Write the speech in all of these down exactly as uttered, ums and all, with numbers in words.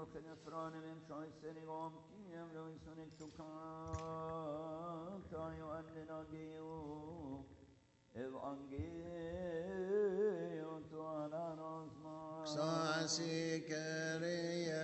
Franem Scheißerigom, Kiem Loisonik Tukata, Joannenageo, Evangeo to Ananosma. Sasi Kyrie.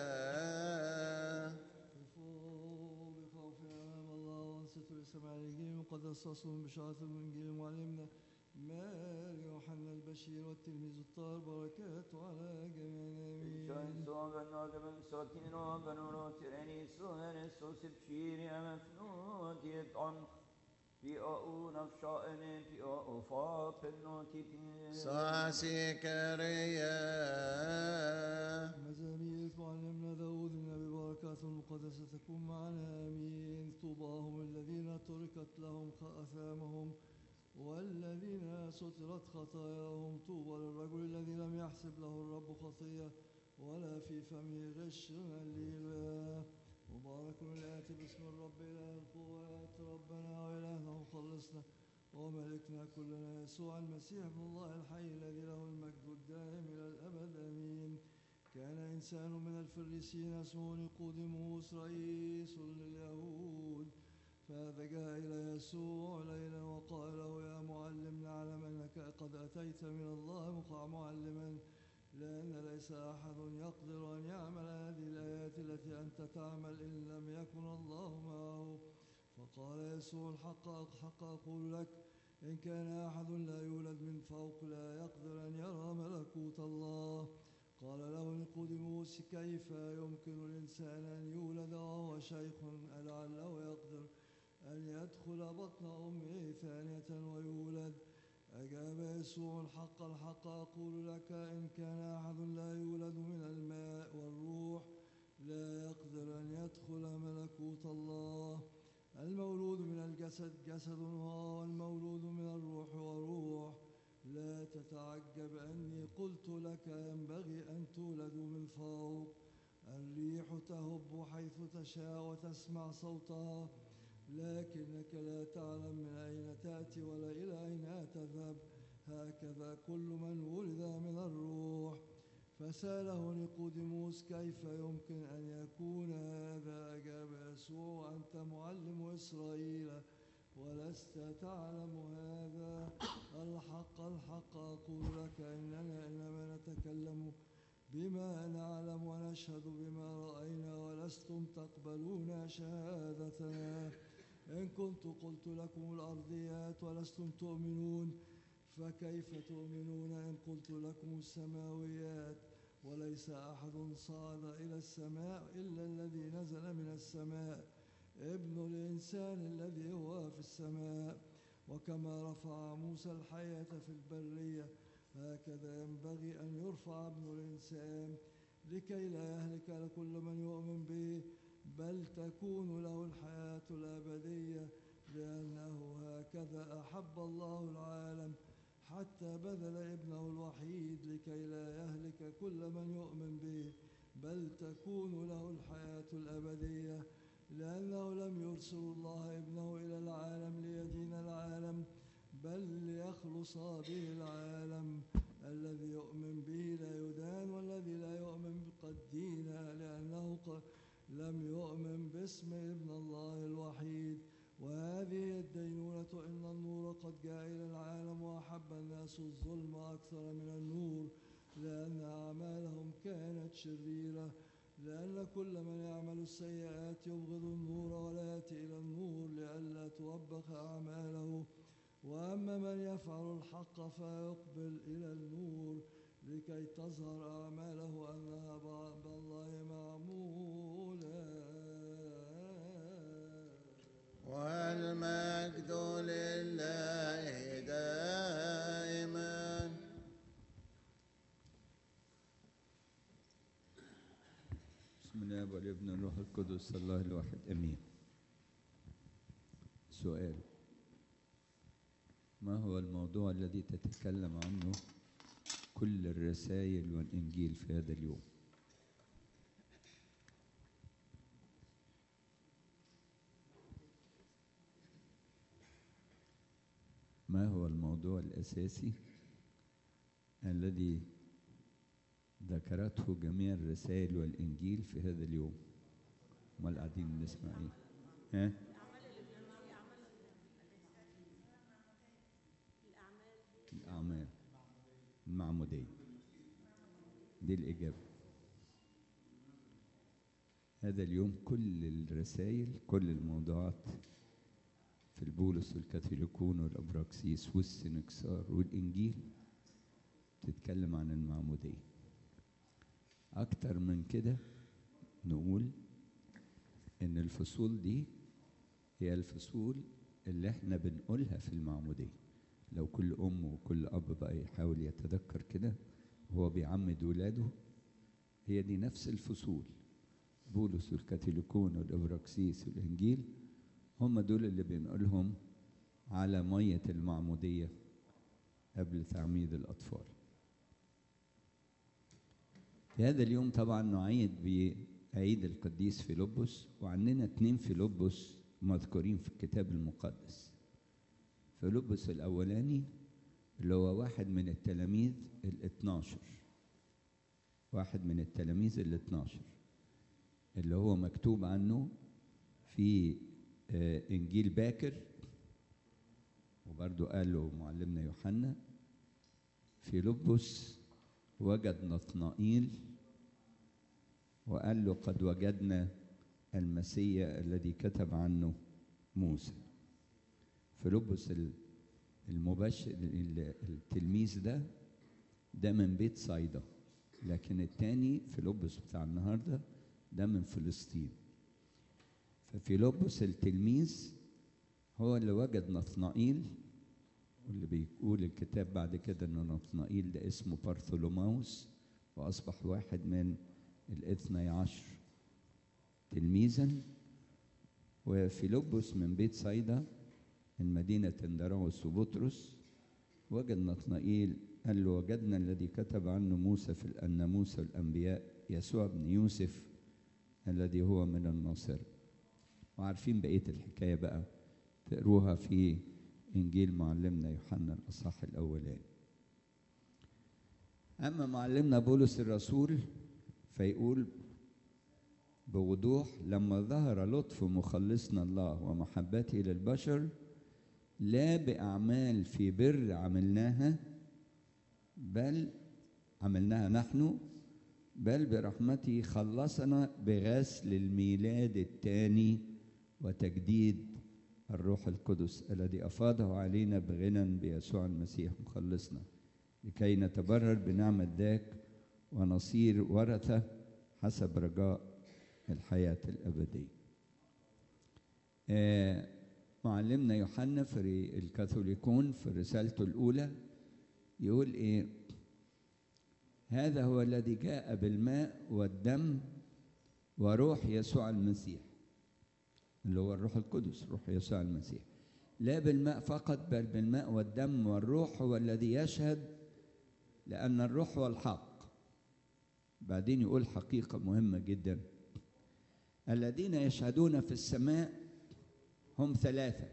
قدسهم بشارة الإنجيل معلمنا مال يوحنا البشير والتلميذ الطاهر بركاته على جميعنا آمين. شاين صوبا نادبا ساتينا بنورات رنيسو هنسو سبشيري أمفنوت يطعم في أو نفشائن في أو فاق النوتي ساسي كريا. مزامير معلمنا داود النبي بركاته المقدسة تكون معنا آمين. طوباهم الذين تركت لهم آثامهم والذين سترت خطاياهم. طوبى للرجل الذي لم يحسب له الرب خطية ولا في فمه غش. هللويا. مبارك الآتي باسم الرب إله القوات ربنا وإلهنا ومخلصنا وملكنا كلنا يسوع المسيح ابن الله الحي الذي له المجد الدائم إلى الأبد آمين. كان إنسان من الفريسيين اسمه نيقوديموس رئيس لليهود، فهذا جاء إلى يسوع ليلا وقال له يا معلم نعلم أنك قد أتيت من الله معلما، لأن ليس أحد يقدر أن يعمل هذه الآيات التي أنت تعمل إن لم يكن الله معه. فقال يسوع الحق الحق أقول لك إن كان أحد لا يولد من فوق لا يقدر أن يرى ملكوت الله. قال له نيقوديموس كيف يمكن الإنسان أن يولد وهو شيخ لعله يقدر أن يدخل بطن أمه ثانية ويولد؟ أجاب يسوع الحق الحق أقول لك إن كان أحد لا يولد من الماء والروح لا يقدر أن يدخل ملكوت الله. المولود من الجسد جسد هو والمولود من الروح وروح. لا تتعجب أني قلت لك ينبغي أن تولدوا من فوق. الريح تهب حيث تشاء وتسمع صوتها لكنك لا تعلم من أين تأتي ولا إلى أين تذهب، هكذا كل من ولد من الروح. فسأله نيقوديموس كيف يمكن أن يكون هذا؟ أجاب يسوع أنت معلم إسرائيل ولست تعلم هذا؟ الحق الحق أقول لك إننا إنما نتكلم بما نعلم ونشهد بما رأينا ولستم تقبلون شهادتنا. إن كنت قلت لكم الأرضيات ولستم تؤمنون فكيف تؤمنون إن قلت لكم السماويات؟ وليس أحد صعد إلى السماء إلا الذي نزل من السماء ابن الإنسان الذي هو في السماء. وكما رفع موسى الحياة في البرية هكذا ينبغي أن يرفع ابن الإنسان لكي لا يهلك كل من يؤمن به بل تكون له الحياة الأبدية. لأنه هكذا أحب الله العالم حتى بذل ابنه الوحيد لكي لا يهلك كل من يؤمن به بل تكون له الحياة الأبدية. لأنه لم يرسل الله ابنه إلى العالم ليدين العالم بل ليخلص به العالم. الذي يؤمن به لا يدان والذي لا يؤمن قد دين لأنه لم يؤمن باسم ابن الله الوحيد. وهذه الدينونة إن النور قد جاء إلى العالم وأحب الناس الظلم أكثر من النور لأن أعمالهم كانت شريرة. لأن كل من يعمل السيئات يبغض النور ولا يأتي إلى النور لئلا توبخ أعماله. وأما من يفعل الحق فيقبل إلى النور لكي تظهر أعماله أنها بالله معمولة. والمجد لله دائما. بسم الله والابن والروح القدس الله الواحد امين. سؤال: ما هو الموضوع الذي تتكلم عنه كل الرسائل والانجيل في هذا اليوم؟ ما هو الموضوع الاساسي الذي ذكرته جميع الرسائل والإنجيل في هذا اليوم. امال قاعدين نسمع ايه؟ ها؟ الأعمال المعمودية دي الإجابة. هذا اليوم كل الرسائل، كل الموضوعات في البولس والكاثوليكون والأبراكسيس والسنكسار والإنجيل تتكلم عن المعمودية. أكتر من كده نقول إن الفصول دي هي الفصول اللي احنا بنقولها في المعمودية. لو كل أم وكل أب بقى يحاول يتذكر كده وهو بيعمد ولاده، هي دي نفس الفصول. بولس والكاثوليكون والإبراكسيس والإنجيل هم دول اللي بنقولهم على مية المعمودية قبل تعميد الأطفال. في هذا اليوم طبعا نعيد بعيد القديس فيلبس، وعندنا اتنين فيلبس مذكورين في الكتاب المقدس. فيلبس الأولاني اللي هو واحد من التلاميذ الاثناشر، واحد من التلاميذ الاثناشر اللي هو مكتوب عنه في آه إنجيل باكر، وبرضو قاله معلمنا يوحنا. فيلبس وجد نطنائيل وقال له قد وجدنا المسيح الذي كتب عنه موسى. فيلبس المبشر التلميذ ده ده من بيت صيدا، لكن التاني فيلبس بتاع النهارده ده من فلسطين. ففيلبس التلميذ هو اللي وجد نطنائيل، واللي بيقول الكتاب بعد كده ان نطنائيل ده اسمه بارثولوماوس، واصبح واحد من الاثني عشر تلميذا. وفيلبس من بيت صيدا من مدينة اندراوس وبطرس وجد نطنائيل، قال له وجدنا الذي كتب عنه موسى في الناموس والأنبياء، يسوع بن يوسف الذي هو من الناصرة. وعارفين بقية الحكاية بقى، تقروها في إنجيل معلمنا يوحنا الأصحاح الأولاني. أما معلمنا بولس الرسول فيقول بوضوح: لما ظهر لطف مخلصنا الله ومحبته للبشر، لا بأعمال في بر عملناها بل عملناها نحن، بل برحمته خلصنا بغسل الميلاد الثاني وتجديد الروح القدس الذي أفاضه علينا بغنى بيسوع المسيح مخلصنا، لكي نتبرر بنعمة ذاك ونصير ورثة حسب رجاء الحياة الأبدية. آه معلمنا يوحنا في الكاثوليكون في رسالته الأولى يقول إيه؟ هذا هو الذي جاء بالماء والدم وروح يسوع المسيح، اللي هو الروح القدس، روح يسوع المسيح. لا بالماء فقط بل بالماء والدم والروح هو الذي يشهد، لأن الروح هو الحق. بعدين يقول حقيقة مهمة جدا: الذين يشهدون في السماء هم ثلاثة: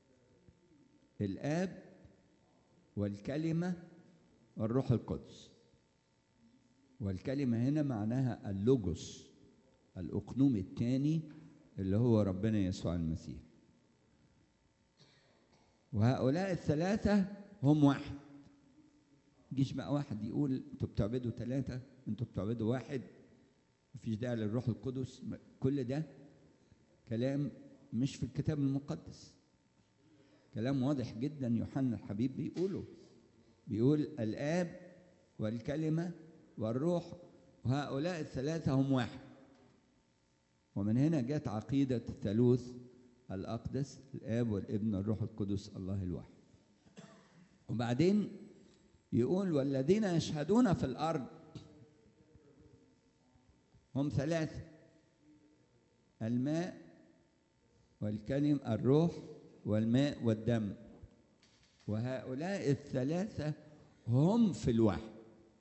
الآب والكلمة والروح القدس. والكلمة هنا معناها اللوجوس، الأقنوم الثاني اللي هو ربنا يسوع المسيح. وهؤلاء الثلاثة هم واحد. مجيش بقى واحد يقول انتوا بتعبدوا ثلاثة، انتوا بتعبدوا واحد، مفيش داعي للروح القدس. كل ده كلام مش في الكتاب المقدس، كلام واضح جدا يوحنا الحبيب بيقوله. بيقول الآب والكلمة والروح، وهؤلاء الثلاثة هم واحد. ومن هنا جاءت عقيدة الثالوث الأقدس، الآب والابن والروح القدس الله الواحد. وبعدين يقول والذين يشهدون في الأرض هم ثلاثة: الماء والكلمة، الروح والماء والدم. وهؤلاء الثلاثة هم في الواحد.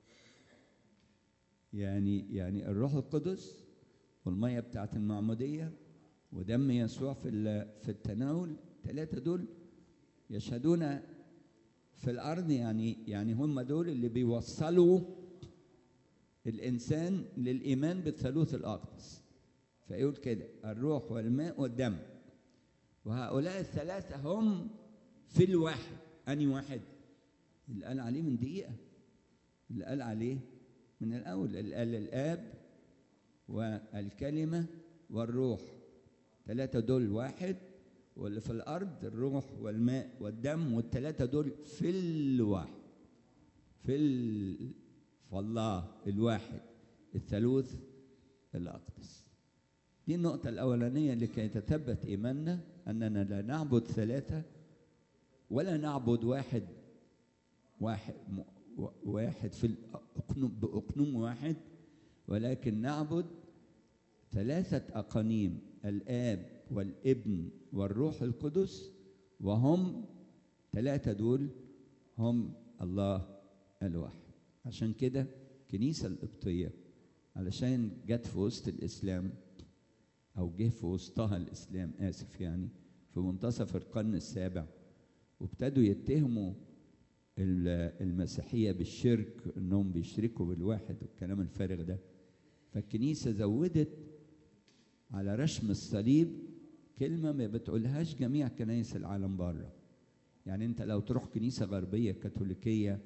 يعني يعني الروح القدس والمية بتاعت المعمودية ودم يسوع في في التناول، الثلاثة دول يشهدون في الأرض. يعني يعني هم دول اللي بيوصلوا الإنسان للإيمان بالثالوث الأقدس، فيقول كده الروح والماء والدم، وهؤلاء الثلاثة هم في الواحد. أني واحد؟ اللي قال عليه من دقيقة، اللي قال عليه من الأول، اللي قال الآب والكلمة والروح، ثلاثة دول واحد، واللي في الأرض الروح والماء والدم، والثلاثة دول في الواحد، في ال... فالله الواحد الثالوث الأقدس. دي النقطة الأولانية لكي يتثبت إيماننا، أننا لا نعبد ثلاثة ولا نعبد واحد واحد واحد في الأقنوم بأقنوم واحد، ولكن نعبد ثلاثة أقانيم، الآب والابن والروح القدس، وهم ثلاثة دول هم الله الواحد. عشان كده الكنيسة القبطية علشان جت في وسط الإسلام، أو جه في وسطها الإسلام آسف يعني في منتصف القرن السابع، وابتدوا يتهموا المسيحية بالشرك، إنهم بيشركوا بالواحد والكلام الفارغ ده. فالكنيسة زودت على رشم الصليب كلمة ما بتقولهاش جميع كنائس العالم بره. يعني أنت لو تروح كنيسة غربية كاثوليكية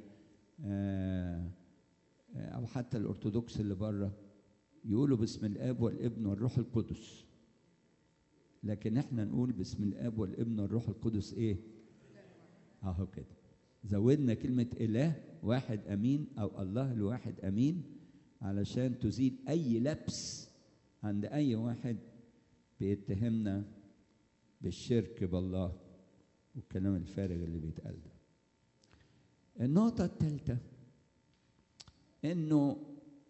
أو حتى الأرثوذكس اللي بره، يقولوا باسم الآب والابن والروح القدس، لكن احنا نقول باسم الآب والابن والروح القدس إيه؟ أهو كده زودنا كلمة إله واحد أمين أو الله الواحد أمين، علشان تزيد أي لبس عند أي واحد بيتهمنا بالشرك بالله والكلام الفارغ اللي بيتقال ده. النقطة الثالثة إنه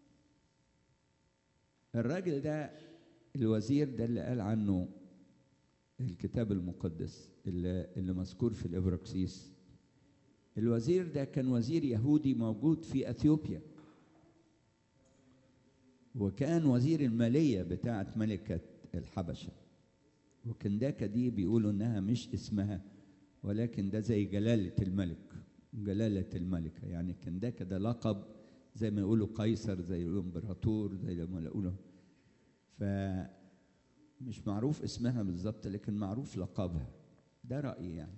الراجل ده الوزير ده اللي قال عنه الكتاب المقدس اللي, اللي مذكور في الإبراكسيس، الوزير ده كان وزير يهودي موجود في أثيوبيا، وكان وزير المالية بتاعة ملكة الحبشة. وكنداكا دي بيقولوا إنها مش اسمها، ولكن ده زي جلالة الملك، جلالة الملكة، يعني كنداكا ده لقب زي ما يقولوا قيصر، زي يقولوا امبراطور، زي ما يقولوا، فمش معروف اسمها بالظبط لكن معروف لقبها. ده رأيي يعني.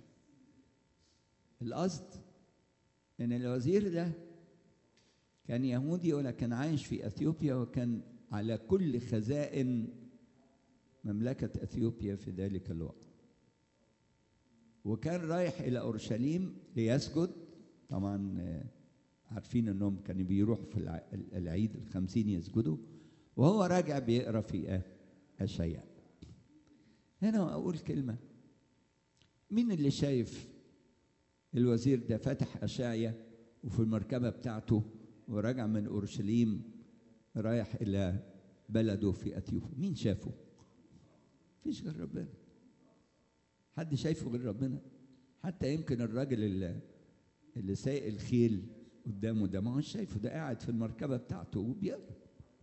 القصد ان الوزير ده كان يهودي ولكن عايش في اثيوبيا، وكان على كل خزائن مملكة اثيوبيا في ذلك الوقت، وكان رايح الى اورشليم ليسجد. طبعا عارفين انهم كانوا بيروحوا في العيد الخمسين يسجدوا، وهو راجع بيقرا في اشعياء. هنا اقول كلمه، مين اللي شايف الوزير ده فتح اشعياء وفي المركبه بتاعته وراجع من اورشليم رايح الى بلده في اثيوبيا؟ مين شافه؟ مفيش غير ربنا. حد شايفه غير ربنا؟ حتى يمكن الراجل اللي اللي سايق الخيل قدامه ده ما هو شايفه، ده قاعد في المركبه بتاعته وبيقرا.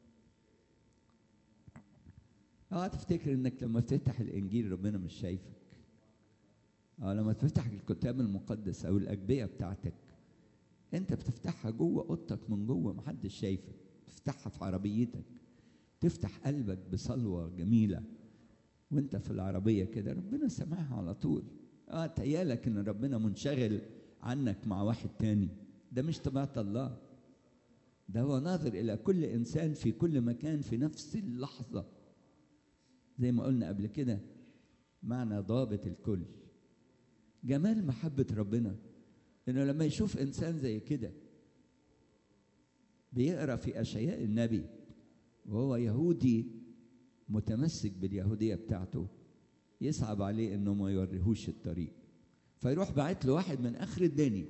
اه تفتكر انك لما تفتح الانجيل ربنا مش شايفك؟ اه لما تفتح الكتاب المقدس او الاجبيه بتاعتك انت بتفتحها جوه اوضتك من جوه، محدش شايفك. تفتحها في عربيتك، تفتح قلبك بصلوه جميله وانت في العربيه كده، ربنا سامعها على طول. اه تهيالك ان ربنا منشغل عنك مع واحد تاني، ده مش طبيعة الله. ده هو ناظر إلى كل إنسان في كل مكان في نفس اللحظة، زي ما قلنا قبل كده معنى ضابط الكل. جمال محبة ربنا إنه لما يشوف إنسان زي كده بيقرأ في أشعياء النبي وهو يهودي متمسك باليهودية بتاعته، يصعب عليه إنه ما يوريهوش الطريق، فيروح بعت له واحد من آخر الدنيا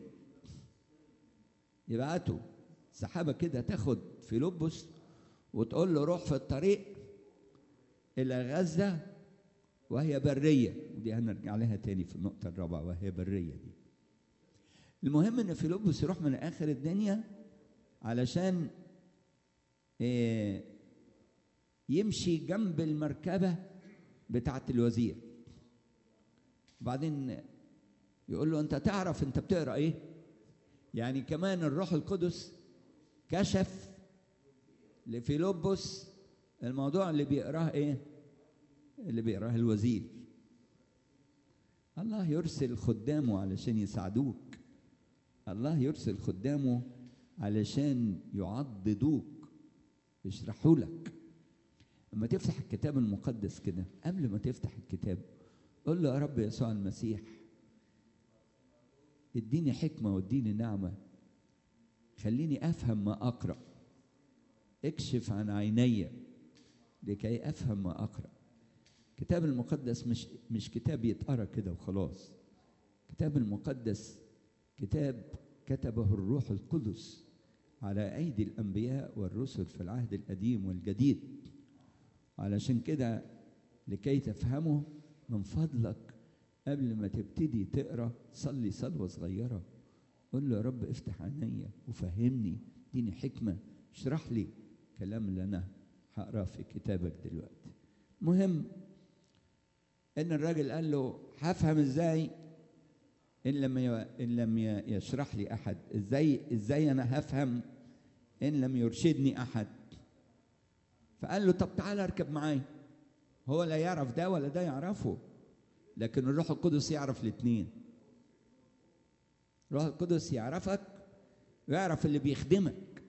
يبعته سحابة كده تاخد فيلبس وتقول له روح في الطريق إلى غزة وهي برية، ودي هنرجع لها تاني في النقطة الرابعة، وهي برية دي. المهم إن فيلبس يروح من آخر الدنيا علشان إيه يمشي جنب المركبة بتاعة الوزير. وبعدين يقول له أنت تعرف أنت بتقرأ إيه؟ يعني كمان الروح القدس كشف لفيلبس الموضوع اللي بيقراه ايه؟ اللي بيقراه الوزير. الله يرسل خدامه علشان يساعدوك، الله يرسل خدامه علشان يعضدوك، يشرحوا لك. لما تفتح الكتاب المقدس كده، قبل ما تفتح الكتاب قل له يا رب يسوع المسيح اديني حكمة واديني نعمة، خليني أفهم ما أقرأ، اكشف عن عيني لكي أفهم ما أقرأ. الكتاب المقدس مش مش كتاب يتقرأ كده وخلاص. الكتاب المقدس كتاب كتبه الروح القدس على أيدي الأنبياء والرسل في العهد القديم والجديد. علشان كده لكي تفهمه من فضلك قبل ما تبتدي تقرأ صلي صلوة صغيرة، قل له يا رب افتح عيني وفهمني، اديني حكمة، اشرح لي الكلام اللي أنا هقراه في كتابك دلوقتي. مهم إن الراجل قال له هفهم إزاي إن لم إن لم يشرح لي أحد؟ إزاي إزاي أنا هفهم إن لم يرشدني أحد؟ فقال له طب تعالى اركب معايا. هو لا يعرف ده ولا ده يعرفه، لكن الروح القدس يعرف الاثنين. الروح القدس يعرفك ويعرف اللي بيخدمك،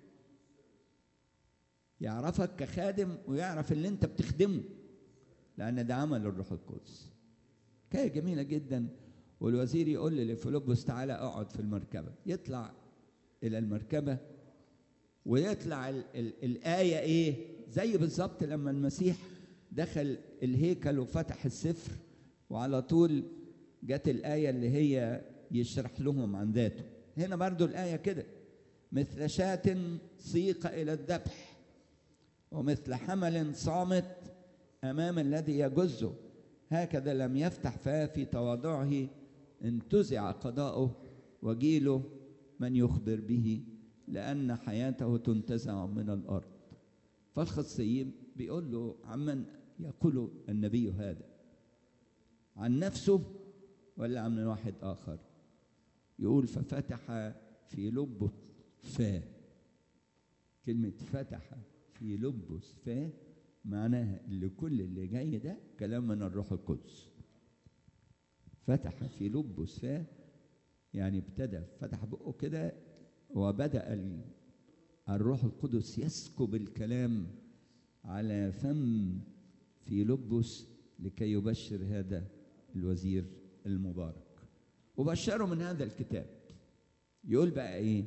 يعرفك كخادم ويعرف اللي انت بتخدمه، لأن ده عمل الروح القدس. حكاية جميلة جدا. والوزير يقول لفيلبس تعالى اقعد في المركبة، يطلع إلى المركبة ويطلع ال ال الآية إيه؟ زي بالظبط لما المسيح دخل الهيكل وفتح السفر وعلى طول جت الآية اللي هي يشرح لهم عن ذاته. هنا برضو الآية كده، مثل شاة سيق إلى الذبح ومثل حمل صامت أمام الذي يجزه، هكذا لم يفتح فاه في تواضعه انتزع قضاؤه وجيله من يخبر به، لأن حياته تنتزع من الأرض. فالخصيب بيقول له عمن يقول النبي هذا؟ عن نفسه ولا عن واحد آخر؟ يقول ففتح في لبه فاه. كلمة فتح في لبس فاه معناها اللي كل اللي جاي ده كلام من الروح القدس. فتح في لبس فاه يعني ابتدى فتح بقه كده وبدأ الروح القدس يسكب الكلام على فم في لبس لكي يبشر هذا الوزير المبارك، وبشره من هذا الكتاب. يقول بقى ايه؟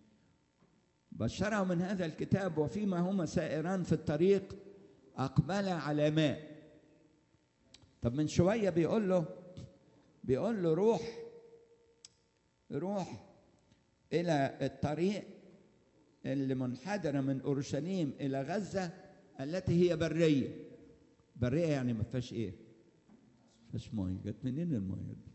بشره من هذا الكتاب وفيما هما سائران في الطريق أقبل على ماء. طب من شوية بيقول له بيقول له روح روح إلى الطريق اللي منحدرة من أورشليم إلى غزة التي هي برية. برية يعني ما فيهاش إيه؟ ما فيهاش مية. جت منين المية دي؟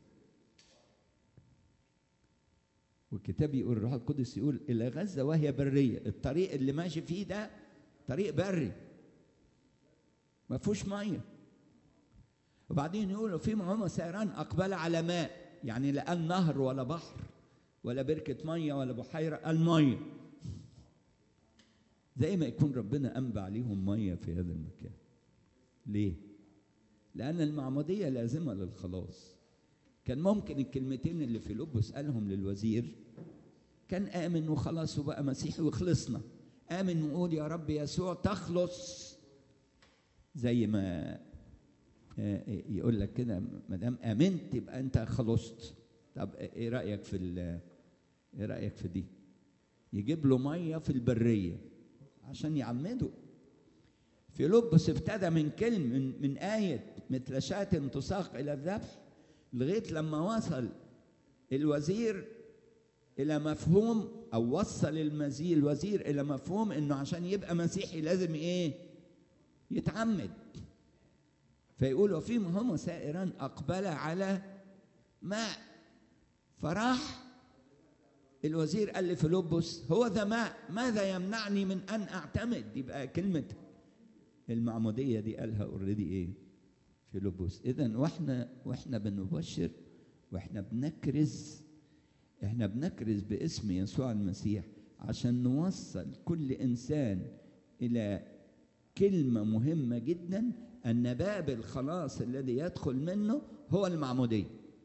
والكتاب يقول الروح القدس يقول إلى غزة وهي برية. الطريق اللي ماشي فيه ده طريق بري ما فيهوش مية. وبعدين يقولوا فيما هم سيران أقبل على ماء، يعني لا قال نهر ولا بحر ولا بركة مية ولا بحيرة، قال مية. زي ما يكون ربنا أنبع عليهم مية في هذا المكان. ليه؟ لأن المعمودية لازمة للخلاص. كان ممكن الكلمتين اللي في لبس قالهم للوزير كان آمن وخلاص وبقى مسيحي وخلصنا. آمن وقول يا رب يسوع تخلص، زي ما يقول لك كده ما دام آمنت يبقى أنت خلصت. طب إيه رأيك في إيه رأيك في دي؟ يجيب له مية في البرية عشان يعمده. في لبس ابتدى من كلمة من, من آية مثل شاة تساق إلى الذبح لغاية لما وصل الوزير إلى مفهوم أو وصل المزيل الوزير إلى مفهوم إنه عشان يبقى مسيحي لازم إيه؟ يتعمد. فيقولوا فيما هم سائران أقبل على ماء. فراح الوزير قال لفيلبس هو ذا ماء، ماذا يمنعني من أن أعتمد؟ يبقى كلمة المعمودية دي قالها اوريدي إيه؟ فيلبس. إذن وإحنا وإحنا بنبشر وإحنا بنكرز إحنا بنكرز باسم يسوع المسيح عشان نوصل كل إنسان إلى كلمة مهمة جدا، أن باب الخلاص الذي يدخل منه هو المعمودية.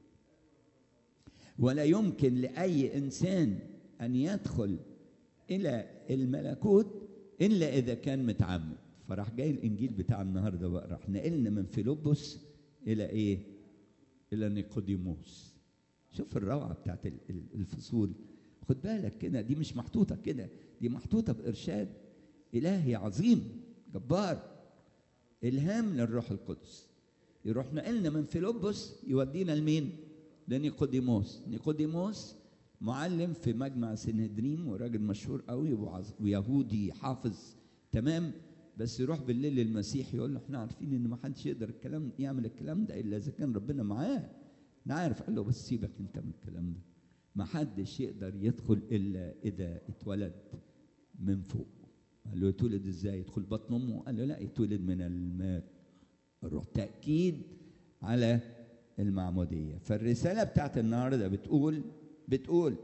ولا يمكن لأي إنسان أن يدخل إلى الملكوت إلا إذا كان متعمد. فراح جاي الإنجيل بتاع النهارده بقى، راح نقلنا من فيلبس إلى إيه؟ إلى نيقوديموس. شوف الروعة بتاعت الفصول. خد بالك كده، دي مش محطوطة كده، دي محطوطة بإرشاد إلهي عظيم جبار، إلهام للروح القدس. يروح نقلنا من فيلبس يودينا لمين؟ لنيقوديموس. نيقوديموس معلم في مجمع سنهدريم وراجل مشهور قوي ويهودي حافظ تمام، بس يروح بالليل للمسيح يقول له احنا عارفين ان ما حدش يقدر الكلام يعمل الكلام ده الا اذا كان ربنا معاه. انا عارف. قال له بس سيبك انت من الكلام ده، ما حدش يقدر يدخل الا اذا اتولد من فوق. قال له يتولد ازاي؟ يدخل بطن امه؟ قال له لا، يتولد من الماء الروح. تاكيد على المعموديه. فالرساله بتاعت النهارده بتقول بتقول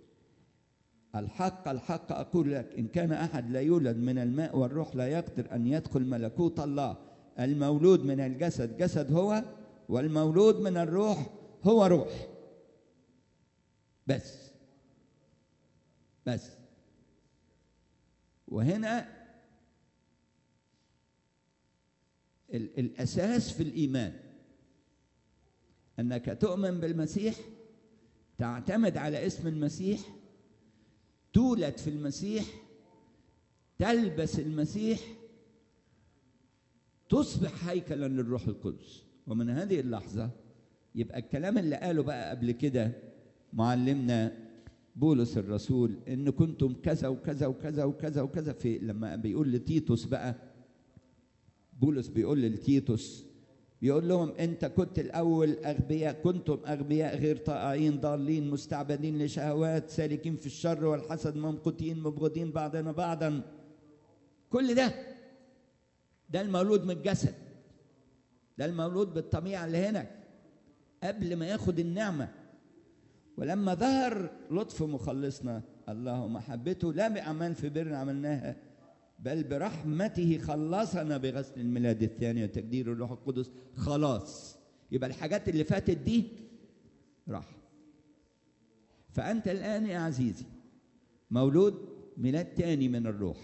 الحق الحق أقول لك إن كان أحد لا يولد من الماء والروح لا يقدر أن يدخل ملكوت الله. المولود من الجسد جسد هو، والمولود من الروح هو روح. بس بس وهنا الأساس في الإيمان أنك تؤمن بالمسيح، تعتمد على اسم المسيح، تولد في المسيح، تلبس المسيح، تصبح هيكلا للروح القدس. ومن هذه اللحظة يبقى الكلام اللي قاله بقى قبل كده معلمنا بولس الرسول إن كنتم كذا وكذا وكذا وكذا وكذا، في لما بيقول لتيتوس بقى، بولس بيقول لتيتوس بيقول لهم انت كنت الاول اغبياء، كنتم اغبياء غير طائعين ضالين مستعبدين لشهوات سالكين في الشر والحسد ممقوتين مبغضين بعضنا بعضا. كل ده ده المولود من الجسد، ده المولود بالطبيعه اللي هنا قبل ما ياخد النعمه. ولما ظهر لطف مخلصنا الله محبته لا باعمال في بر عملناها بل برحمته خلصنا بغسل الميلاد الثاني وتجدير الروح القدس خلاص. يبقى الحاجات اللي فاتت دي راح. فأنت الآن يا عزيزي مولود ميلاد تاني من الروح،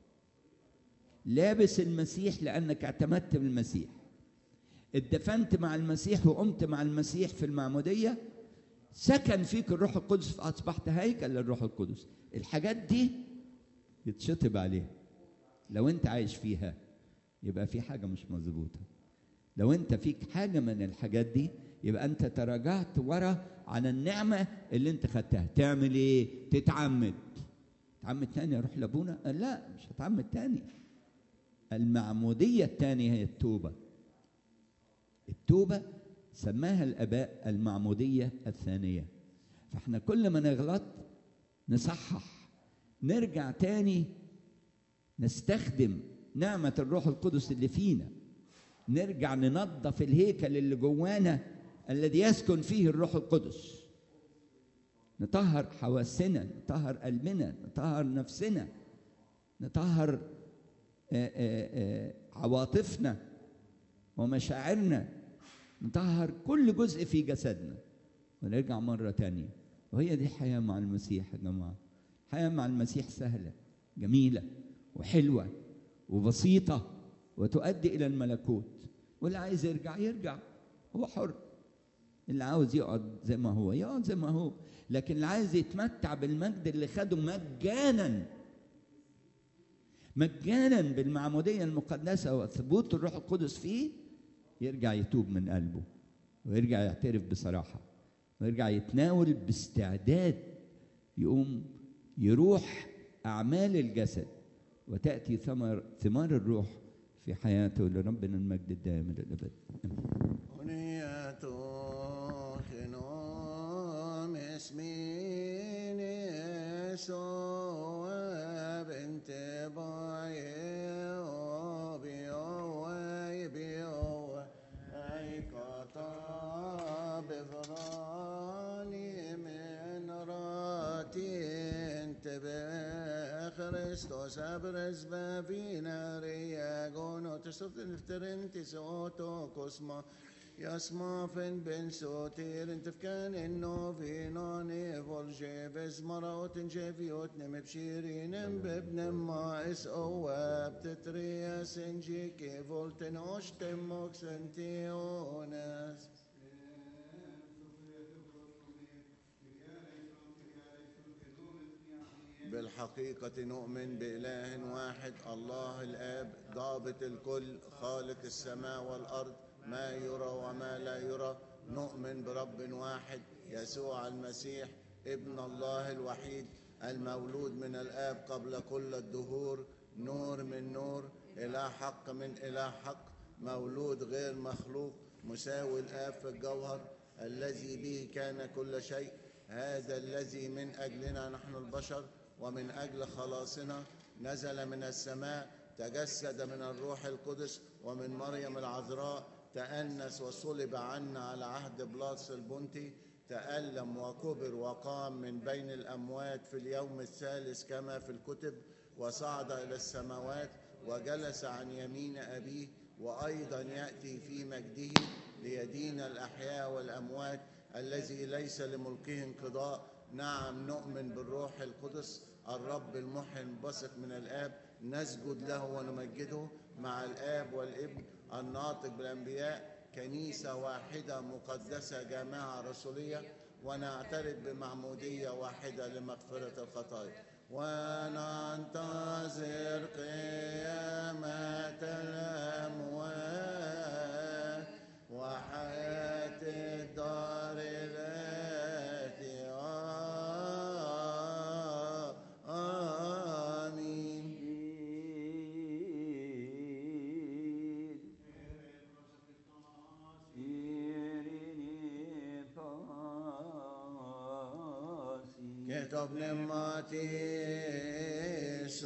لابس المسيح لأنك اعتمدت بالمسيح، اتدفنت مع المسيح وقمت مع المسيح في المعمودية، سكن فيك الروح القدس فأصبحت هيكل للروح القدس. الحاجات دي يتشطب عليها. لو انت عايش فيها يبقى في حاجة مش مظبوطة. لو انت فيك حاجة من الحاجات دي يبقى انت تراجعت ورا عن النعمة اللي انت خدتها. تعمل ايه؟ تتعمد. تعمد تاني اروح لابونا؟ لا، مش هتعمد تاني. المعمودية التانية هي التوبة. التوبة سماها الآباء المعمودية الثانية. فاحنا كل ما نغلط نصحح، نرجع تاني نستخدم نعمة الروح القدس اللي فينا، نرجع ننظف الهيكل اللي جوانا الذي يسكن فيه الروح القدس، نطهر حواسنا، نطهر قلبنا، نطهر نفسنا، نطهر آآ آآ عواطفنا ومشاعرنا، نطهر كل جزء في جسدنا ونرجع مرة تانية. وهي دي الحياة مع المسيح يا جماعة. الحياة مع المسيح سهلة جميلة وحلوة وبسيطة وتؤدي إلى الملكوت. واللي عايز يرجع يرجع، هو حر. اللي عاوز يقعد زي ما هو يقعد زي ما هو، لكن اللي عايز يتمتع بالمجد اللي خده مجانا مجانا بالمعمودية المقدسة وثبوت الروح القدس فيه، يرجع يتوب من قلبه ويرجع يعترف بصراحة ويرجع يتناول باستعداد، يقوم يروح أعمال الجسد وتأتي ثمر ثمار الروح في حياته. لربنا المجد الدائم إلى الأبد. بآخر Christos abres bavina riagono tesoften ifterentes oto cosma يسمع فين بن سوتير انت فكان انه في نوني فولجي بزمراوت جيفيوت نم بشيرين ببن ما اس اواب تتريا سنجيكي فولتن اوشتم موكسنتيونس بالحقيقة نؤمن بإله واحد الله الآب ضابط الكل خالق السماء والأرض ما يرى وما لا يرى نؤمن برب واحد يسوع المسيح ابن الله الوحيد المولود من الآب قبل كل الدهور نور من نور إله حق من إله حق مولود غير مخلوق مساوي الآب في الجوهر الذي به كان كل شيء هذا الذي من أجلنا نحن البشر ومن أجل خلاصنا نزل من السماء تجسد من الروح القدس ومن مريم العذراء تأنس وصلب عنا على عهد بلاطس البنطي تألم وكبر وقام من بين الأموات في اليوم الثالث كما في الكتب وصعد إلى السماوات وجلس عن يمين أبيه وأيضا يأتي في مجده ليدين الأحياء والأموات الذي ليس لملكه انقضاء نعم نؤمن بالروح القدس الرب المحيي البثق من الآب نسجد له ونمجده مع الآب والابن الناطق بالأنبياء كنيسة واحدة مقدسة جامعة رسولية ونعترف بمعمودية واحدة لمغفرة الخطايا وننتظر قيامة الأموات وحياة الدار التي آمين. كتب نماتي